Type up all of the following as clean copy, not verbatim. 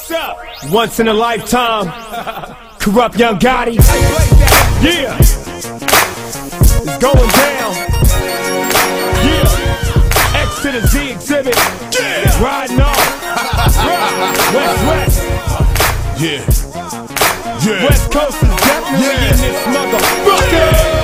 What's up? Once in a lifetime. Corrupt Young Gotti. Yeah. It's going down. Yeah. X to the Z exhibit. Yeah. Riding off. West. Yeah. Yeah. West Coast is definitely in this motherfucker.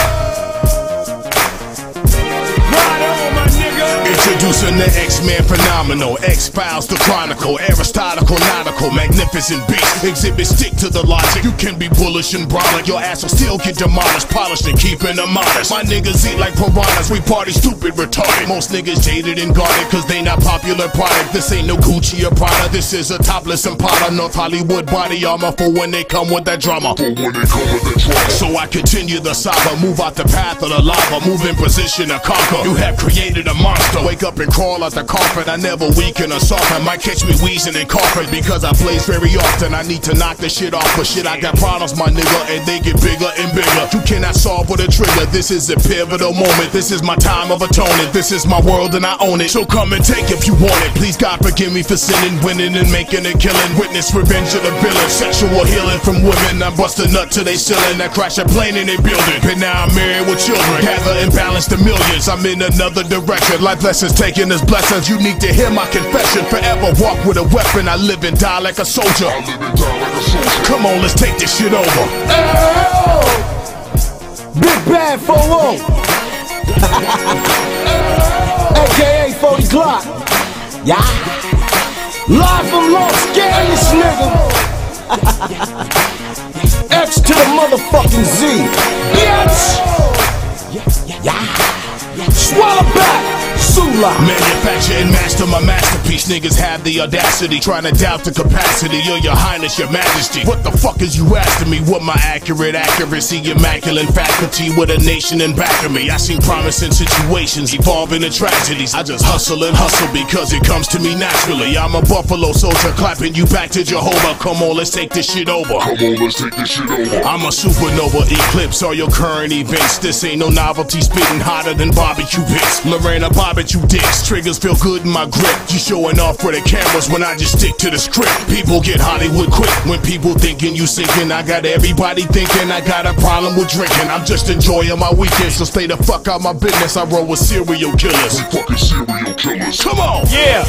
Ride on, my nigga. Introducing the X-Men phenomenal, X-Files the chronicle, Aristotle nautical, magnificent beast. Exhibit stick to the logic. You can be bullish and brolic, your ass will still get demolished, polished and keeping them honest. My niggas eat like piranhas, we party stupid retarded. Most niggas jaded and guarded cause they not popular product. This ain't no Gucci or Prada, this is a topless Impala. North Hollywood body armor for when they come with that drama. So I continue the saga, move out the path of the lava, move in position to conquer. You have created a monster, wake up and crawl out the coffin. I never weaken or soften, might catch me wheezing and coughing because I blaze very often. I need to knock this shit off, but shit I got problems my nigga, and they get bigger and bigger. You cannot solve with a trigger, this is a pivotal moment. This is my time of atonement, this is my world and I own it. So come and take if you want it. Please God forgive me for sinning, winning and making and killing. Witness revenge of the villain, sexual healing from women. I bust a nut till they ceiling, I crash a plane in their building. But now I'm married with children, gather and balance the millions. I'm in another direction, life lessons taking as blessings. You need to hear my confession, forever walk with a weapon. I live and die like a soldier. Come on, let's take this shit over. Big Bad 4-0 AKA 40 Glock. Yeah. Live from Los Angeles, nigga. X to the motherfucking Z. Bitch. Yeah. Swallow back. Sula. Manufacture and master my masterpiece. Niggas have the audacity, trying to doubt the capacity of your highness, your majesty. What the fuck is you asking me? What my accurate accuracy, immaculate faculty with a nation in back of me? I seen promising situations evolve into tragedies. I just hustle and hustle because it comes to me naturally. I'm a buffalo soldier clapping you back to Jehovah. Come on, let's take this shit over. I'm a supernova eclipse all your current events. This ain't no novelty, spitting hotter than barbecue pits. Lorena barbecue dicks, triggers feel good in my grip. You showing off for the cameras when I just stick to the script. People get Hollywood quick when people thinking you sinking. I got everybody thinking I got a problem with drinking. I'm just enjoying my weekend, so stay the fuck out my business. I roll with serial killers. Come on! Yeah.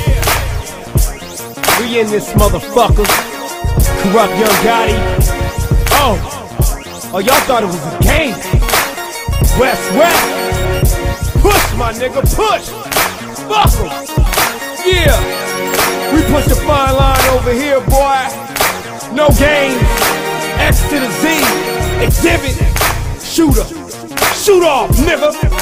We in this motherfucker. Corrupt Young Gotti. Oh, y'all thought it was a game. West. Push, my nigga, push! Fuck em! Yeah! We push the fine line over here, boy! No games! X to the Z! Exhibit! Shooter! Shoot off, nigga!